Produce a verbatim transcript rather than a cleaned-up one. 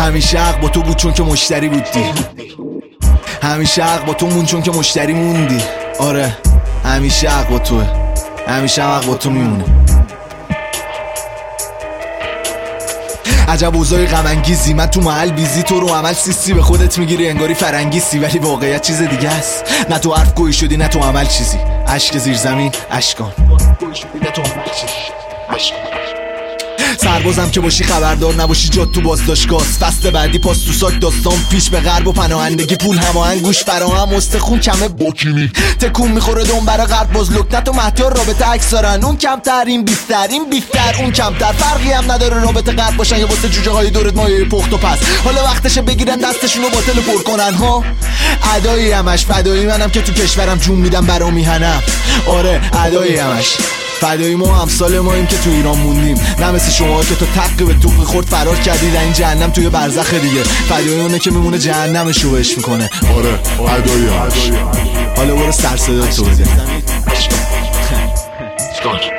همیشه حق با تو بود چون که مشتری بودی، همیشه حق با تو مون چون که مشتری موندی. آره همیشه حق با توه، همیشه حق با تو میمونه. عجب اوضاعی غم انگیزی، من تو محل بیزی، تو رو عمل سیسی به خودت میگیری انگاری فرنگیستی، ولی واقعیت چیز دیگه است. نه تو حرف گویی شدی نه تو عمل چیزی، اشک زیر زمین اشکان نه تو عمل چیزی اشکان. سربازم که باشی خبردار نباشی جات تو بازداشتگاه، فصل بعدی پاس تو ساک داستان پیش به غرب و پناهندگی پول هماهنگ گوش فراهم استخون کمه باکینی تکون میخوره دون برا غرب باز لکنت و مهتیار رابطه عکس دارن، اون کمتر این بیشتر این بیشتر اون کمتر، فرقی هم نداره رابطه غرب باشن یا واسه جوجه های دورت مایه پخت و پس. حالا وقتشه بگیرن دستشون رو باطل پر کنن ها. ادایی همش فدایی منم که تو کشورم جون میدم برا میهنم. آره ادایی همش فدایی ما همسال ماییم که تو ایران موندیم، نه مثل شما که تو تقی به توق خورد فرار کردی در این جهنم توی برزخ دیگه. فدایی اونه که میمونه جهنمشو بهش میکنه. آره فدایی همش. حالا برو سر صدا تو بده.